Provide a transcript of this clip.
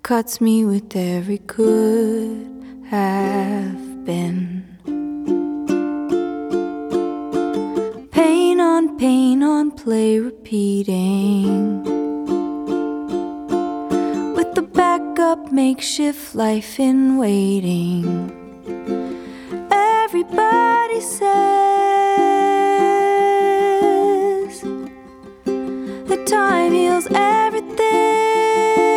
cuts me with every could have been. Pain on play repeating, with the backup makeshift life in waiting. Everybody says